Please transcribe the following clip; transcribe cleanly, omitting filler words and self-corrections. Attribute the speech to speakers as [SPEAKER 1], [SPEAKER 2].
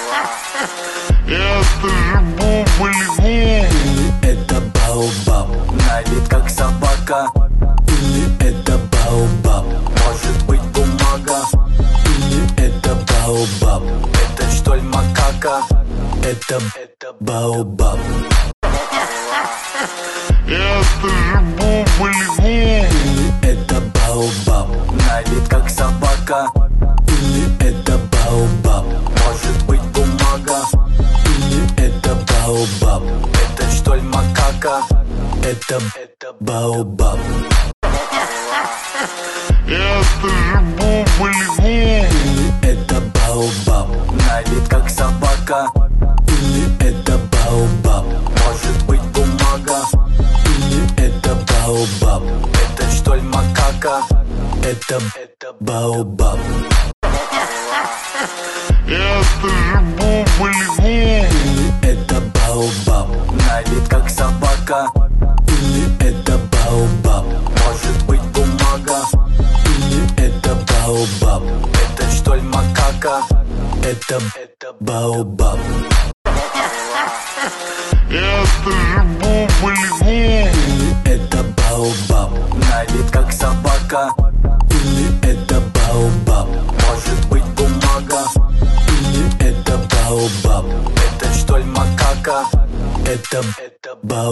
[SPEAKER 1] Это же бубль-гум.
[SPEAKER 2] Это Баобаб, на вид как собака. Или это Баобаб, может быть бумага. Или это Баобаб, это что ли макака? Это Баобаб.
[SPEAKER 1] Это же бубль-гум.
[SPEAKER 2] Это Баобаб, на вид как собака. Или это Баобаб, может быть бумага. Или это Баобаб, это что ли макака? Это Баобаб.
[SPEAKER 1] Это же бубль-гум.
[SPEAKER 2] Это Баобаб, на вид как собака. Или это Баобаб, может быть бумага. Или это Баобаб, это что ли макака? Это Баобаб.
[SPEAKER 1] Это же бубль-гум.
[SPEAKER 2] Это Баобаб, на вид как собака. Или это Баобаб, может быть бумага. Или это Баобаб, это что ли макака? Это Баобаб.
[SPEAKER 1] Это же бубль-гум.
[SPEAKER 2] Это Баобаб, на вид как собака. Или это Баобаб, может быть бумага. Или это Баобаб, это что ли макака? Это